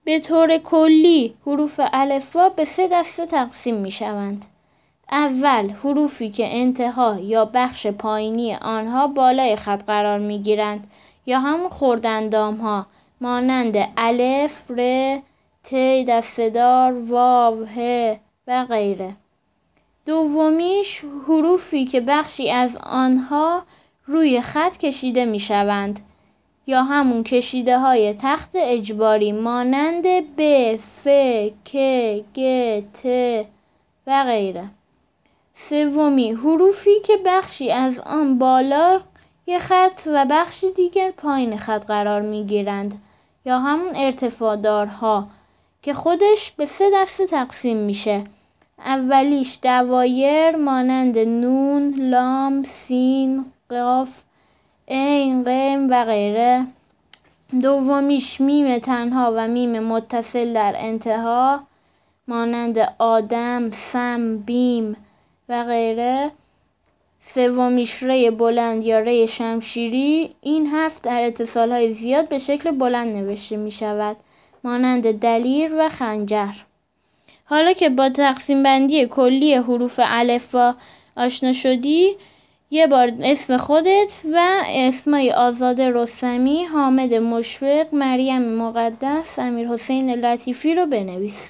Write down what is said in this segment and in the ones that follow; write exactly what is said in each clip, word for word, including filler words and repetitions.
به طور کلی حروف الفبا به سه دسته تقسیم می شوند. اول حروفی که انتها یا بخش پایینی آنها بالای خط قرار می گیرند یا همون خردندام ها مانند الف، ر، ت دسته‌دار، واو، ه و غیره. دومیش حروفی که بخشی از آنها روی خط کشیده می شوند یا همون کشیده های تخت اجباری مانند ب، ف، ک، گ، ت و غیره. سومی حروفی که بخشی از آن بالای خط و بخشی دیگر پایین خط قرار می گیرند یا همون ارتفاع دارها که خودش به سه دسته تقسیم میشه. اولیش دوایر مانند نون، لام، سین، قاف، عین، قم و غیره. دومیش میم تنها و میم متصل در انتها مانند آدم، سم، بیم و غیره. سومیش ری بلند یا ری شمشیری. این حرف در اتصالهای زیاد به شکل بلند نوشته می شود مانند دلیر و خنجر. حالا که با تقسیم بندی کلی حروف الفبا آشنا شدی، یه بار اسم خودت و اسمای آزاده رستمی، حامد مشفق، مریم مقدس، امیرحسین لطیفی رو بنویس.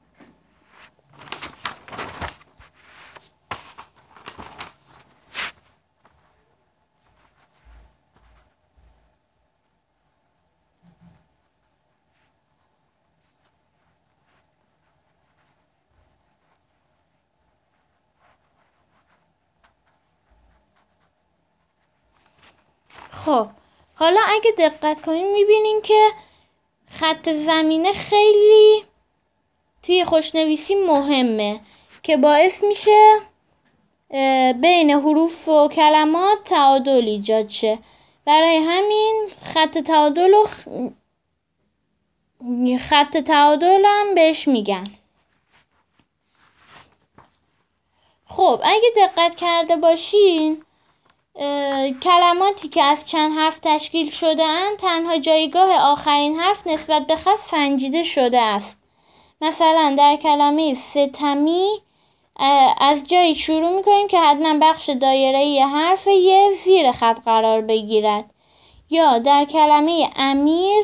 خب حالا اگه دقت کنیم میبینیم که خط زمینه خیلی توی خوشنویسی مهمه که باعث میشه بین حروف و کلمات تعادل ایجاد شه. برای همین خط تعادل و خ... خط تعادل هم بهش میگن. خب اگه دقت کرده باشین کلماتی که از چند حرف تشکیل شده اند تنها جایگاه آخرین حرف نسبت به خط سنجیده شده است. مثلا در کلمه ستمی از جایی شروع میکنیم که حتما بخش دایره‌ای حرف یه زیر خط قرار بگیرد، یا در کلمه امیر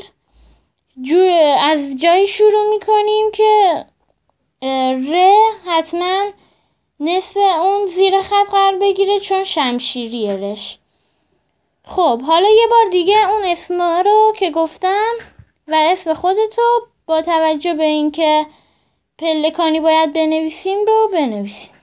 از جایی شروع میکنیم که ر حتما نصف اون زیر خط قرار بگیره چون شمشیریه رش. خب حالا یه بار دیگه اون اسما رو که گفتم و اسم خودتو با توجه به اینکه پلکانی باید بنویسیم رو بنویسیم.